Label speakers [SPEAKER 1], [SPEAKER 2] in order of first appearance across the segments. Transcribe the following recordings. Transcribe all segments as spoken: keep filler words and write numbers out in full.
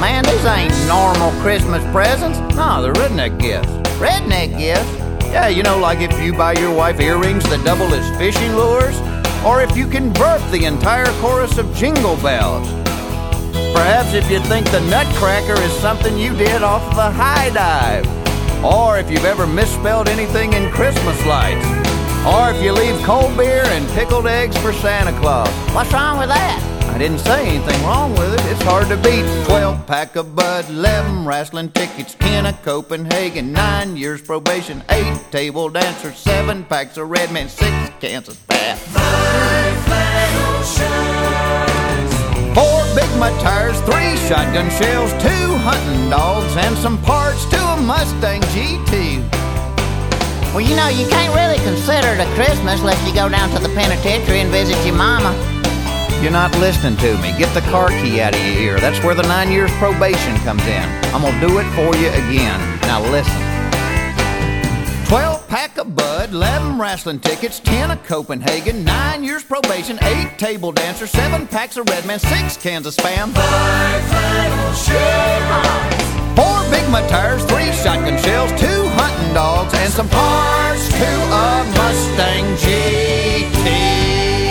[SPEAKER 1] Man, these ain't normal Christmas presents. No, they're redneck gifts. Redneck gifts? Yeah, you know, like if you buy your wife earrings that double as fishing lures, or if you can burp the entire chorus of Jingle Bells. Perhaps if you think the Nutcracker is something you did off of a high dive, or if you've ever misspelled anything in Christmas lights, or if you leave cold beer and pickled eggs for Santa Claus. What's wrong with that? I didn't say anything wrong with it. It's hard to beat. Twelve pack of Bud, eleven wrestling tickets, ten of Copenhagen, nine years probation, eight table dancers, seven packs of Red Man, six cans of Spam,
[SPEAKER 2] five flannel shirts,
[SPEAKER 1] four Big Mud tires, three shotgun shells, two hunting dogs, and some parts to a Mustang G T.
[SPEAKER 3] Well, you know, you can't really consider it a Christmas unless you go down to the penitentiary and visit your mama.
[SPEAKER 1] You're not listening to me. Get the car key out of your ear. That's where the nine years probation comes in. I'm gonna do it for you again. Now listen. Twelve pack of Bud, eleven wrestling tickets, ten of Copenhagen, nine years probation, eight table dancers, seven packs of Red Man, six cans of Spam,
[SPEAKER 2] five flannel shirts,
[SPEAKER 1] four Big Mud tires, three shotgun shells, two hunting dogs, and some parts to a Mustang G T.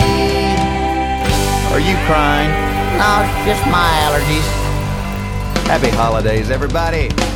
[SPEAKER 1] Are you crying?
[SPEAKER 3] No, it's just my allergies.
[SPEAKER 1] Happy holidays, everybody.